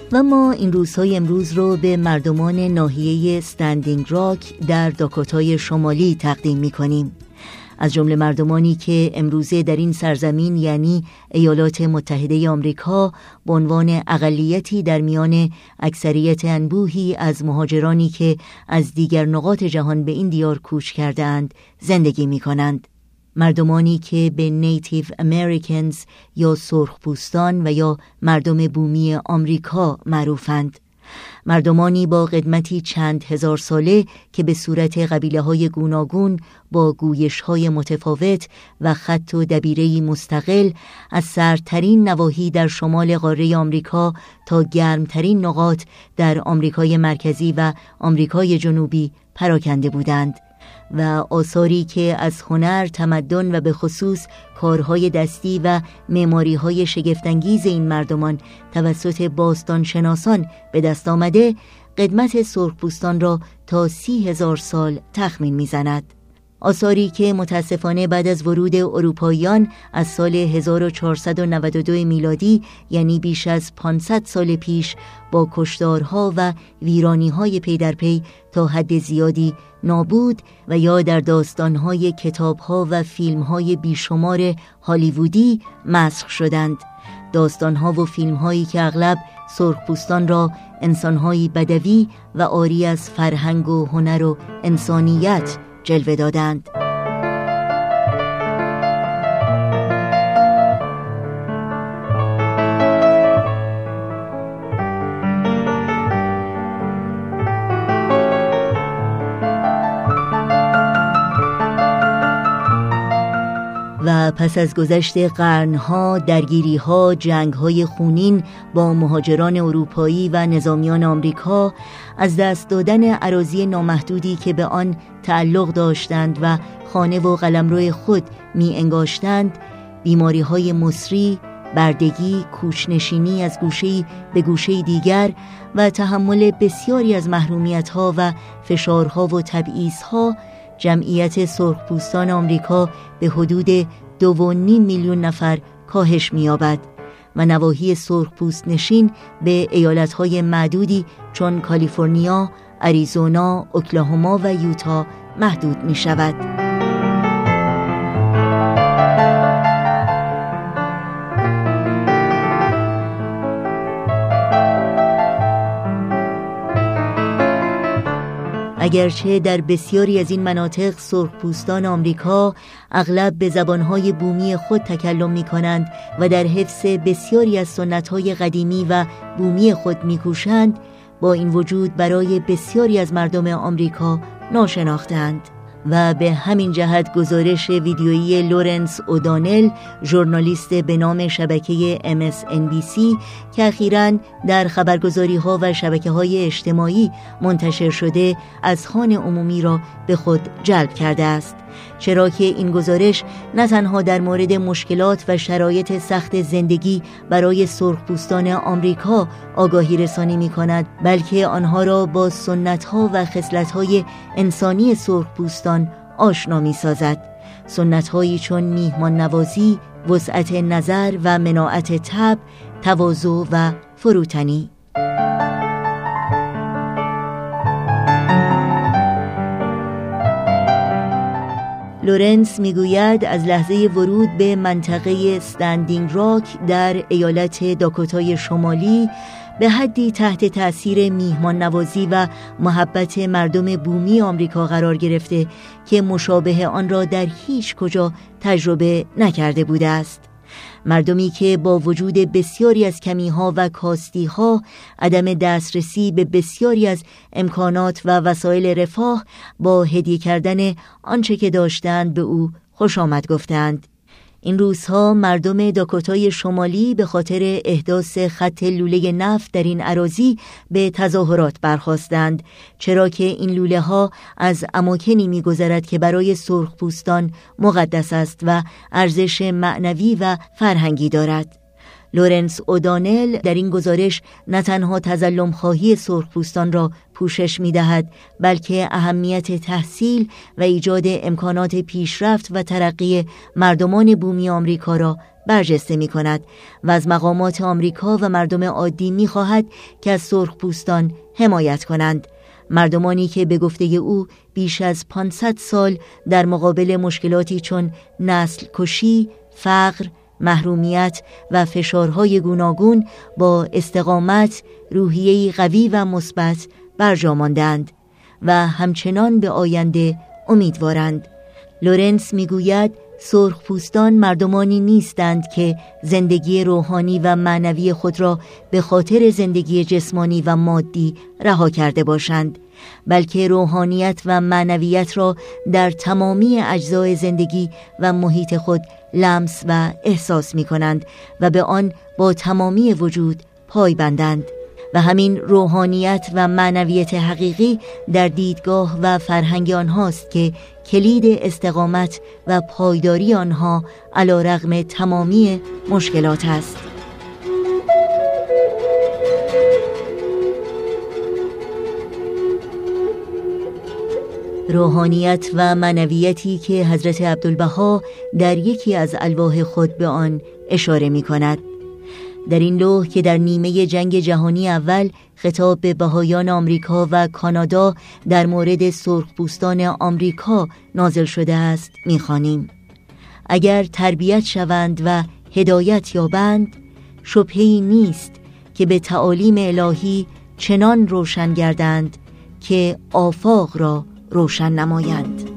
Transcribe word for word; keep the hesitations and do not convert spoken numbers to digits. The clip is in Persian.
و ما این روزهای امروز رو به مردمان ناحیه استندینگ راک در داکوتای شمالی تقدیم می‌کنیم. از جمله مردمانی که امروزه در این سرزمین یعنی ایالات متحده آمریکا به عنوان اقلیتی در میان اکثریت انبوهی از مهاجرانی که از دیگر نقاط جهان به این دیار کوچ کرده‌اند زندگی می‌کنند. مردمانی که به نیتیو امریکنز یا سرخپوستان و یا مردم بومی آمریکا معروفند. مردمانی با قدمتی چند هزار ساله که به صورت قبیله‌های گوناگون با گویش‌های متفاوت و خط و دبیره‌ای مستقل از سردترین نواحی در شمال قاره آمریکا تا گرمترین نقاط در آمریکای مرکزی و آمریکای جنوبی پراکنده بودند و آثاری که از هنر، تمدن و به خصوص کارهای دستی و معماری‌های شگفت‌انگیز این مردمان توسط باستانشناسان به دست آمده، قدمت سرخپوستان را تا سی هزار سال تخمین می‌زند. آثاری که متاسفانه بعد از ورود اروپاییان از سال هزار و چهارصد و نود و دو میلادی یعنی بیش از پانصد سال پیش با کشتارها و ویرانی‌های پی در پی تا حد زیادی نابود و یا در داستان‌های کتاب‌ها و فیلم‌های بیشمار هالیوودی مسخ شدند. داستان‌ها و فیلم‌هایی که اغلب سرخپوستان را انسان‌هایی بدوی و عاری از فرهنگ و هنر و انسانیت جلوه دادند. و پس از گذشت قرنها، درگیری‌ها، جنگ‌های خونین با مهاجران اروپایی و نظامیان آمریکا، از دست دادن اراضی نامحدودی که به آن تعلق داشتند و خانه و قلمرو خود می انگاشتند، بیماری‌های مصری، بردگی، کوچ‌نشینی از گوشه‌ای به گوشه دیگر و تحمل بسیاری از محرومیت‌ها و فشارها و تبعیض‌ها جمعیت سرخپوستان آمریکا به حدود دو و نیم میلیون نفر کاهش می‌یابد و نواحی سرخپوست نشین به ایالت‌های معدودی چون کالیفرنیا، اریزونا، اوکلاهوما و یوتا محدود می‌شود. اگرچه در بسیاری از این مناطق سرخپوستان آمریکا اغلب به زبانهای بومی خود تکلم می کنند و در حفظ بسیاری از سنتهای قدیمی و بومی خود می کوشند، با این وجود برای بسیاری از مردم آمریکا ناشناختند و به همین جهت گزارش ویدیویی لورنس اودانل، ژورنالیست به نام شبکه ام اس ان بی سی که اخیراً در خبرگزاری‌ها و شبکه‌های اجتماعی منتشر شده، اذهان عمومی را به خود جلب کرده است، چرا که این گزارش نه تنها در مورد مشکلات و شرایط سخت زندگی برای سرخپوستان آمریکا آگاهی رسانی می‌کند، بلکه آنها را با سنت‌ها و خصلت‌های انسانی سرخپوستان آشنا می‌سازد. سنت‌هایی چون میهمان نوازی، وسعت نظر و مناعت طبع، تواضع و فروتنی. لورنس میگوید از لحظه ورود به منطقه استندینگ راک در ایالت داکوتای شمالی به حدی تحت تأثیر میهمان نوازی و محبت مردم بومی آمریکا قرار گرفته که مشابه آن را در هیچ کجا تجربه نکرده بوده است. مردمی که با وجود بسیاری از کمیها و کاستیها، عدم دسترسی به بسیاری از امکانات و وسایل رفاه، با هدیه کردن آنچه که داشتند به او خوش آمد گفتند. این روزها مردم داکوتای شمالی به خاطر احداث خط لوله نفت در این اراضی به تظاهرات برخاستند، چرا که این لوله ها از اماکنی می گذرد که برای سرخپوستان مقدس است و ارزش معنوی و فرهنگی دارد. لورنس اودانل در این گزارش نه تنها تظلم خواهی سرخپوستان را پوشش می دهد، بلکه اهمیت تحصیل و ایجاد امکانات پیشرفت و ترقی مردمان بومی آمریکا را برجسته می کند و از مقامات آمریکا و مردم عادی می خواهد که از سرخپوستان حمایت کنند، مردمانی که به گفته او بیش از پانصد سال در مقابل مشکلاتی چون نسل کشی، فقر، محرومیت و فشارهای گوناگون با استقامت، روحیه‌ای قوی و مثبت برجا ماندند و همچنان به آینده امیدوارند. لورنس میگوید سرخپوستان مردمانی نیستند که زندگی روحانی و معنوی خود را به خاطر زندگی جسمانی و مادی رها کرده باشند، بلکه روحانیت و معنویت را در تمامی اجزای زندگی و محیط خود لمس و احساس می کنند و به آن با تمامی وجود پای بندند و همین روحانیت و معنویت حقیقی در دیدگاه و فرهنگ آنهاست که کلید استقامت و پایداری آنها علی‌رغم تمامی مشکلات است. روحانیت و معنویتی که حضرت عبدالبها در یکی از الواح خود به آن اشاره می کند. در این لوح که در نیمه جنگ جهانی اول خطاب به بهائیان آمریکا و کانادا در مورد سرخپوستان آمریکا نازل شده است می‌خوانیم: اگر تربیت شوند و هدایت یابند، شبهه‌ای نیست که به تعالیم الهی چنان روشن گردند که آفاق را روشن نمایند.